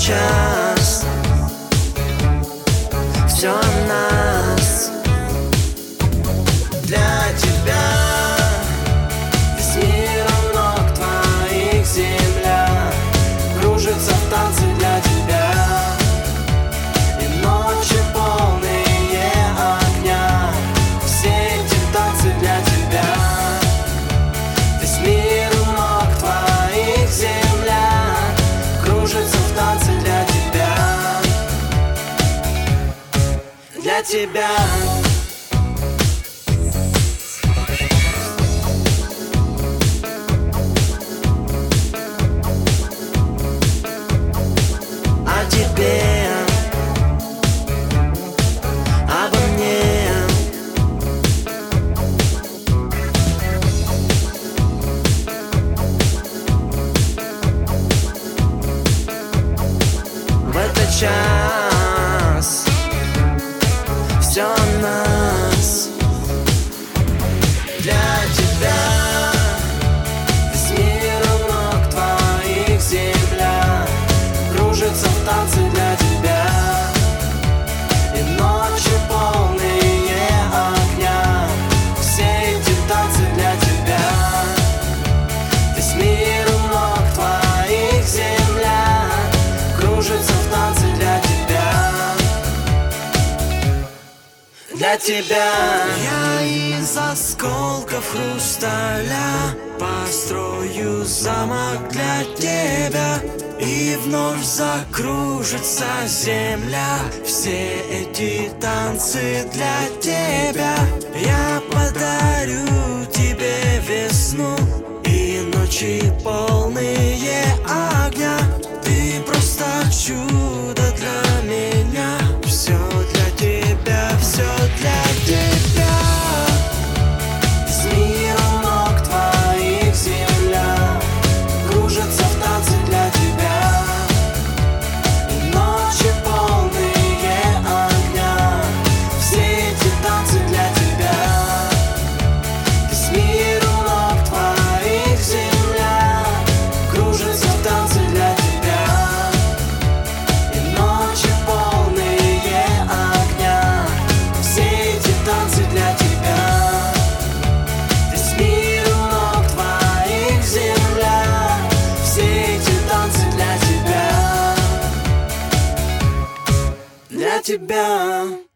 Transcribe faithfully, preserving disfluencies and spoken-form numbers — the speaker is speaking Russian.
час все о нас. Для тебя весь мир у ног твоих, земля кружится в танце для тебя. И ночи полные огня, все эти танцы для тебя. Весь мир у ног твоих, земля кружится в танце для тебя. Для тебя. О тебе, обо мне. В этот час все о нас. Для тебя весь мир у ног твоих, земля кружится в танце для тебя. И ночи полные огня, все эти танцы для тебя. Весь мир у ног твоих, земля кружится в танце для тебя. Для тебя. Я из осколков хрусталя построю замок для тебя, и вновь закружится земля. Все эти танцы для тебя. Я подарю тебе весну и ночи полные огня. Ты просто чудо для меня. Все для тебя, все для тебя. Весь мир у ног твоих, земля кружится в танце для тебя. И ночи полные огня, все эти танцы для тебя. Весь мир у ног твоих, земля кружится в танце для тебя. И ночи полные огня, все эти танцы для тебя. Весь мир у ног твоих, земля, все эти танцы для тебя. Для тебя.